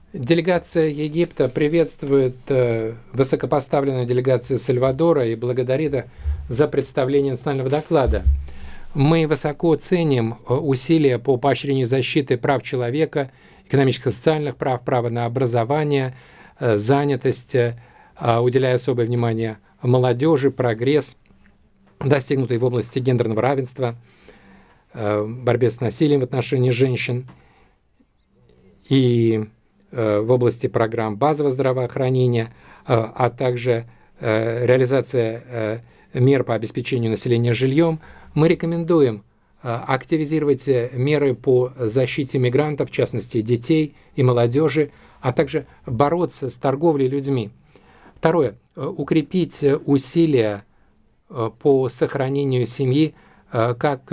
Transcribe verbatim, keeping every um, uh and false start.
Делегация Египта приветствует высокопоставленную делегацию Сальвадора и благодарит за представление национального доклада. Мы высоко ценим усилия по поощрению защиты прав человека, экономических и социальных прав, права на образование, занятость, уделяя особое внимание молодежи, прогресс, достигнутый в области гендерного равенства, борьбе с насилием в отношении женщин и в области программ базового здравоохранения, а также реализация мер по обеспечению населения жильем. Мы рекомендуем активизировать меры по защите мигрантов, в частности детей и молодежи, а также бороться с торговлей людьми. Второе. Укрепить усилия по сохранению семьи как